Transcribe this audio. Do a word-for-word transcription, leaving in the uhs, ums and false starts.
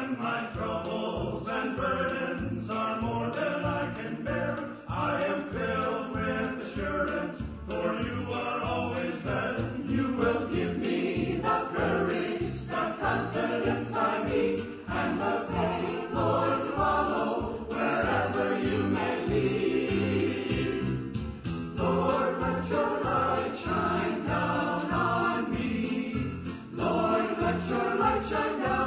when my troubles and burdens are more than I can bear, I am filled with assurance, for you are always there. You will give me the courage, the confidence I need, and the faith, Lord, to follow wherever you may lead. Lord, let your light shine down on me. Lord, let your light shine down